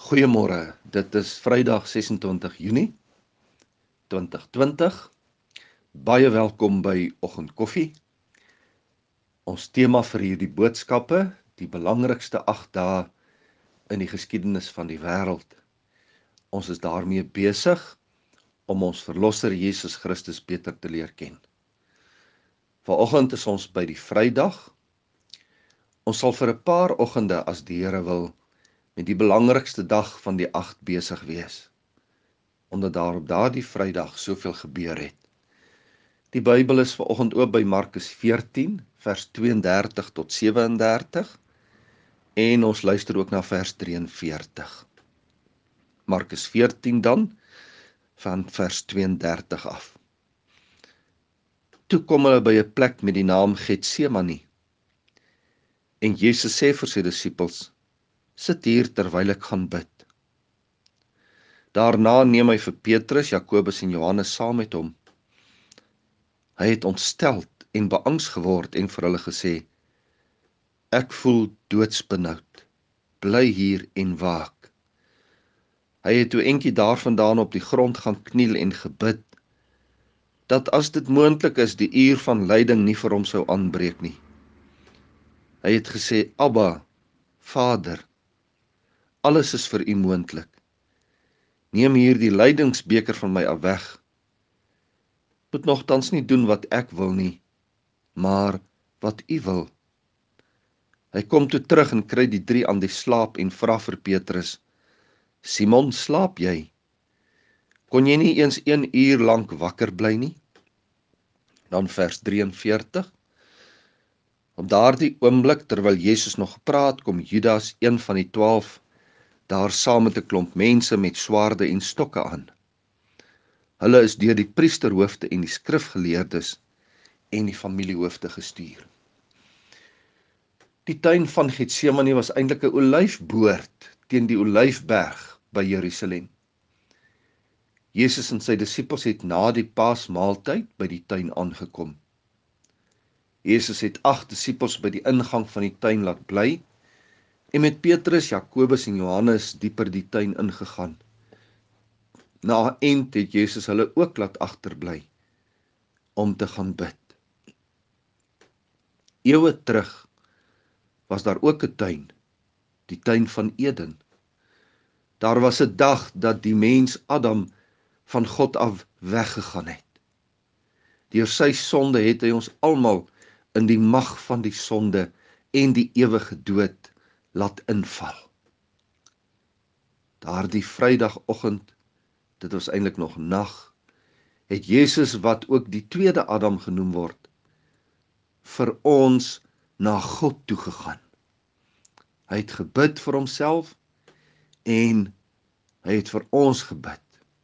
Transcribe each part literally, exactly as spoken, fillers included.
Goeiemôre, dit is Vrydag ses en twintig Junie twintig twintig. Baie welkom by Oggendkoffie. Ons tema vir hierdie boodskappe, die belangrikste agt dae in die geskiedenis van die wêreld. Ons is daarmee besig om ons verlosser Jesus Christus beter te leer ken. Vanoggend is ons by die Vrydag. Ons sal vir 'n paar oggende, as die Here wil, met die belangrikste dag van die agt besig wees, omdat daar op daardie Vrydag soveel gebeur het. Die Bybel is vanoggend oop by Markus veertien, vers twee en dertig tot sewe en dertig, en ons luister ook na vers drie en veertig. Markus veertien dan, van vers twee en dertig af. Toe kom hulle by 'n plek met die naam Getsemani, en Jesus sê vir sy disippels, sit hier terwyl ek gaan bid. Daarna neem hy vir Petrus, Jakobus en Johannes saam met hom. Hy het ontsteld en beangs geword en vir hulle gesê, ek voel doodsbenoud, bly hier en waak. Hy het toe eentjie daarvandaan op die grond gaan kniel en gebid, dat as dit moontlik is, die uur van lyding nie vir hom sou aanbreek nie. Hy het gesê, Abba, Vader, alles is vir u moontlik. Neem hier die lydingsbeker van my af weg. Moet nogtans nie doen wat ek wil nie, maar wat u wil. Hy kom toe terug en kry die drie aan die slaap en vra vir Petrus, Simon, slaap jy? Kon jy nie eens een uur lank wakker bly nie? Dan vers drie en veertig. Op daardie oomblik, terwyl Jesus nog gepraat, kom Judas, een van die twaalf, daar saam met 'n klomp mense met swaarde en stokke aan. Hulle is deur die priesterhoofde en die skrifgeleerdes en die familiehoofde gestuur. Die tuin van Getsemani was eintlik 'n olyfboord teen die Olyfberg by Jerusalem. Jesus en sy disippels het na die Paasmaaltyd by die tuin aangekom. Jesus het agt disippels by die ingang van die tuin laat bly, en met Petrus, Jakobus en Johannes dieper die tuin ingegaan. Na 'n end het Jesus hulle ook laat agterbly, om te gaan bid. Eeue terug was daar ook 'n tuin, die tuin van Eden. Daar was 'n dag dat die mens Adam van God af weggegaan het. Deur sy sonde het hy ons almal in die mag van die sonde en die ewige dood laat inval. Daardie Vrydagoggend, dit was eintlik nog nag, het Jesus, wat ook die tweede Adam genoem word, vir ons na God toe gegaan. Hy het gebid vir homself en hy het vir ons gebid.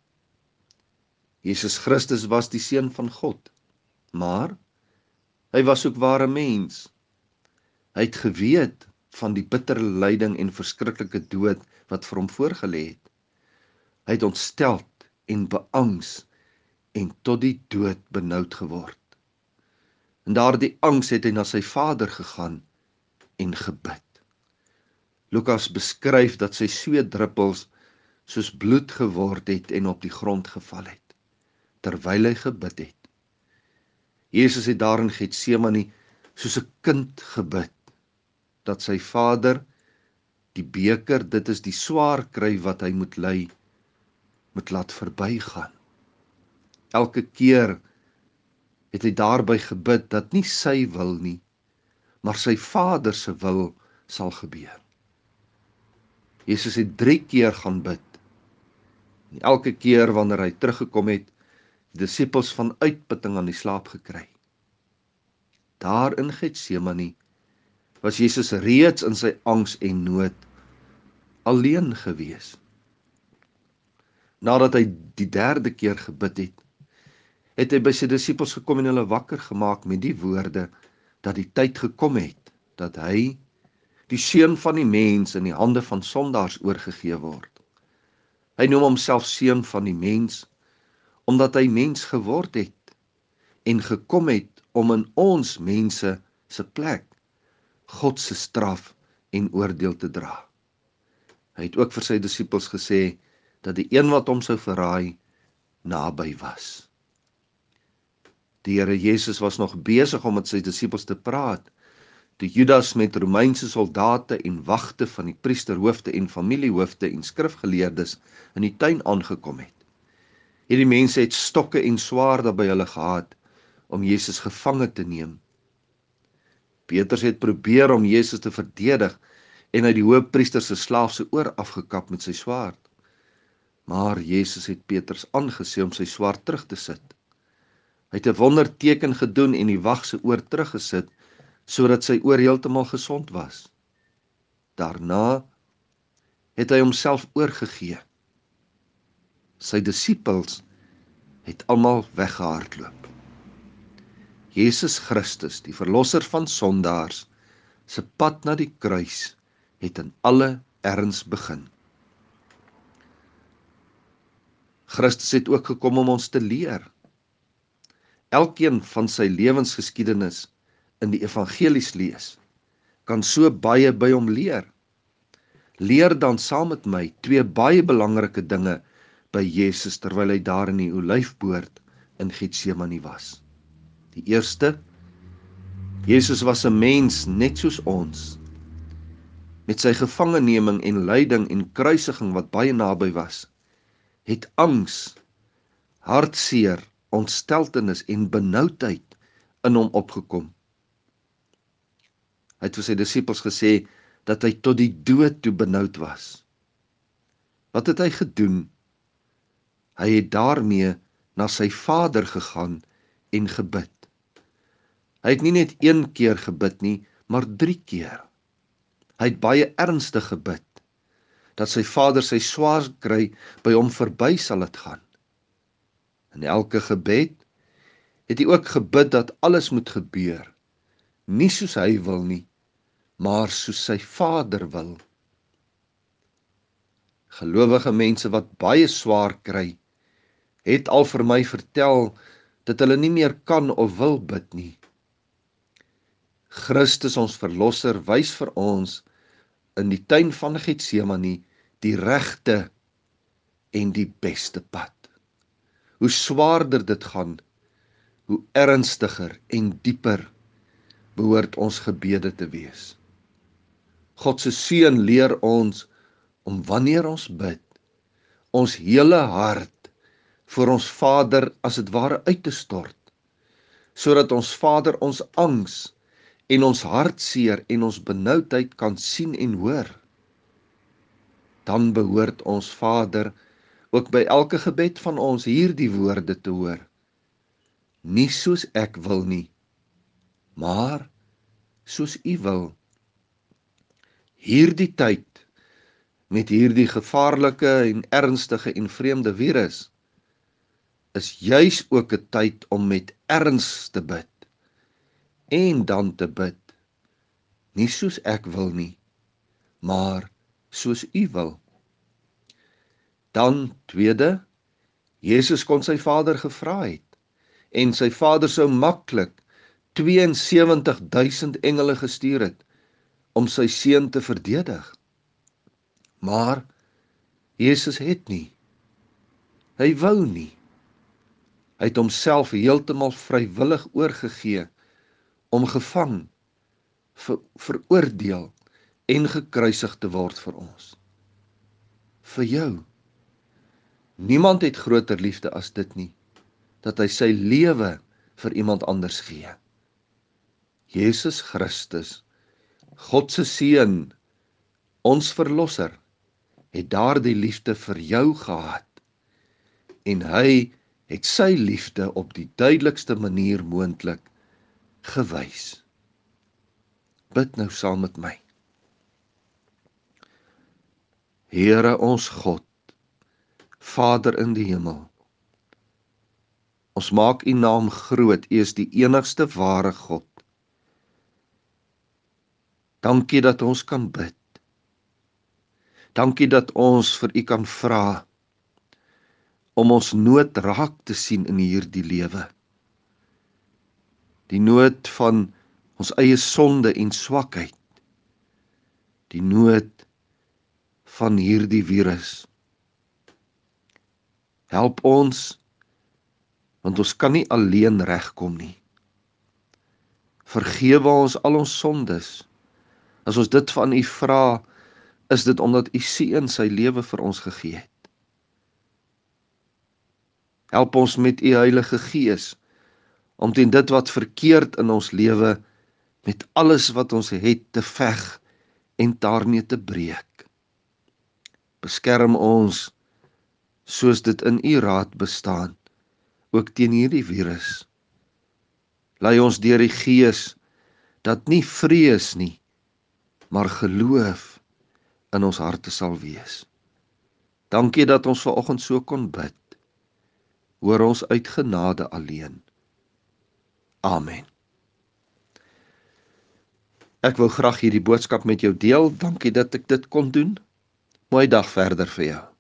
Jesus Christus was die Seun van God, maar hy was ook ware mens. Hy het geweet van die bittere lyding en verskriklike dood wat vir hom voorgelê het. Hy het ontsteld en beangs en tot die dood benoud geword. En daardie angs het hy na sy Vader gegaan en gebid. Lukas beskryf dat sy sweetdruppels soos bloed geword het en op die grond geval het, terwyl hy gebid het. Jesus het daar in Getsemani soos 'n kind gebid, dat sy Vader die beker, dit is die swaar kry wat hy moet ly, moet laat verbygaan. Elke keer het hy daarby gebid dat nie sy wil nie, maar sy Vader se wil sal gebeur. Jesus het drie keer gaan bid. En elke keer wanneer hy teruggekom het, die disippels van uitputting aan die slaap gekry. Daar in Getsemani was Jesus reeds in sy angs en nood alleen gewees. Nadat hy die derde keer gebid het, het hy by sy disippels gekom en hulle wakker gemaak met die woorde dat die tyd gekom het, dat hy, die Seun van die mens, in die hande van sondaars oorgegee word. Hy noem homself Seun van die mens, omdat hy mens geword het en gekom het om in ons mense se plek God se straf en oordeel te dra. Hy het ook vir sy disippels gesê, dat die een wat hom sou verraai, naby was. Die Here Jesus was nog besig om met sy disippels te praat, toe Judas met Romeinse soldate en wagte van die priesterhoofde en familiehoofde en skrifgeleerdes in die tuin aangekom het. Hierdie mense het stokke en swaarde by hulle gehad om Jesus gevange te neem. Petrus het probeer om Jesus te verdedig en uit die hoëpriester se slaaf se oor afgekap met sy swaard. Maar Jesus het Petrus aangesê om sy swaard terug te sit. Hy het 'n wonderteken gedoen en die wag se oor teruggesit, sodat sy oor heeltemal gesond was. Daarna het hy homself oorgegee. Sy disippels het almal weggehardloop. Jesus Christus, die verlosser van sondaars, se pad na die kruis het in alle erns begin. Christus het ook gekom om ons te leer. Elkeen van sy lewensgeskiedenis in die evangelies lees, kan so baie by hom leer. Leer dan saam met my twee baie belangrike dinge by Jesus terwyl hy daar in die olyfboord in Getsemane was. Die eerste, Jesus was 'n mens net soos ons. Met sy gevangeneming en lyding en kruisiging wat baie naby was, het angs, hartseer, ontsteltenis en benoudheid in hom opgekom. Hy het vir sy disippels gesê dat hy tot die dood toe benoud was. Wat het hy gedoen? Hy het daarmee na sy Vader gegaan en gebid. Hy het nie net een keer gebid nie, maar drie keer. Hy het baie ernstig gebid, dat sy Vader sy swaar kry by hom verby sal het gaan. In elke gebed het hy ook gebid dat alles moet gebeur, nie soos hy wil nie, maar soos sy Vader wil. Gelowige mense wat baie swaar kry, het al vir my vertel dat hulle nie meer kan of wil bid nie. Christus ons verlosser wys vir ons in die tuin van Getsemane die regte en die beste pad. Hoe swaarder dit gaan, hoe ernstiger en dieper behoort ons gebede te wees. God se seun leer ons om wanneer ons bid, ons hele hart voor ons Vader as het ware uit te stort, sodat ons Vader ons angs en ons hartseer en ons benoudheid kan sien en hoor. Dan behoort ons Vader ook by elke gebed van ons hierdie woorde te hoor. Nie soos ek wil nie, maar soos U wil. Hierdie tyd, met hierdie gevaarlike en ernstige en vreemde virus, is juis ook 'n tyd om met erns te bid, en dan te bid, nie soos ek wil nie, maar soos U wil. Dan tweede, Jesus kon sy Vader gevra het, en sy Vader sou maklik twee en sewentig duisend engele gestuur het, om sy seun te verdedig. Maar Jesus het nie. Hy wou nie. Hy het homself heeltemal vrywillig oorgegee, om gevang, ver, veroordeel en gekruisig te word vir ons. Vir jou. Niemand het groter liefde as dit nie, dat hy sy lewe vir iemand anders gee. Jesus Christus, God se seun, ons verlosser, het daardie liefde vir jou gehad, en hy het sy liefde op die duidelikste manier moontlik gewys. Bid nou saam met my. Here ons God, Vader in die hemel, ons maak U naam groot, U is die enigste ware God. Dankie dat ons kan bid. Dankie dat ons vir U kan vra, om ons nood raak te sien in hierdie lewe. Die nood van ons eie sonde en swakheid. Die nood van hierdie virus. Help ons, want ons kan nie alleen regkom nie. Vergewe ons al ons sondes. As ons dit van U vra, is dit omdat U Seun sy lewe vir ons gegee het. Help ons met U Heilige Gees, om teen dit wat verkeerd in ons lewe, met alles wat ons het, te veg en daarmee te breek. Beskerm ons, soos dit in U raad bestaan, ook teen hierdie virus. Lei ons deur die Gees, dat nie vrees nie, maar geloof in ons harte sal wees. Dankie dat ons vanoggend so kon bid. Hoor ons uit genade alleen. Amen. Ek wil graag hierdie boodskap met jou deel. Dankie dat ek dit kon doen. Mooi dag verder vir jou.